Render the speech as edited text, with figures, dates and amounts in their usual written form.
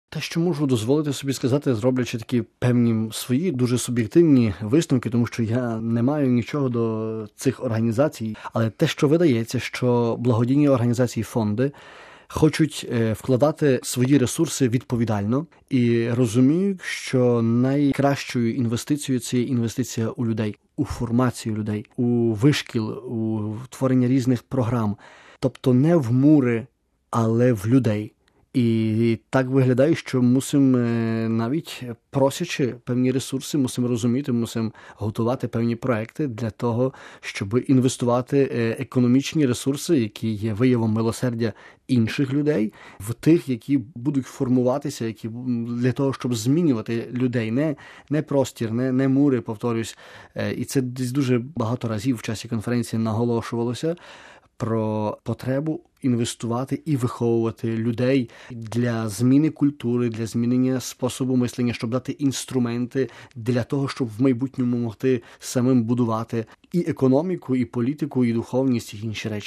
Те, що можу дозволити собі сказати, зроблячи такі певні свої дуже суб'єктивні висновки, тому що я не маю нічого до цих організацій, але те, що видається, що благодійні організації, фонди хочуть вкладати свої ресурси відповідально і розуміють, що найкращою інвестицією – це є інвестиція у людей, у формацію людей, у вишкіл, у творення різних програм. Тобто не в мури, але в людей. І так виглядає, що мусимо, навіть просячи певні ресурси, мусимо розуміти, мусимо готувати певні проекти для того, щоб інвестувати економічні ресурси, які є виявом милосердя інших людей, в тих, які будуть формуватися, які для того, щоб змінювати людей, не простір, не мури, повторюсь. І це десь дуже багато разів в часі конференції наголошувалося про потребу інвестувати і виховувати людей для зміни культури, для змінення способу мислення, щоб дати інструменти для того, щоб в майбутньому могти самим будувати і економіку, і політику, і духовність, і інші речі.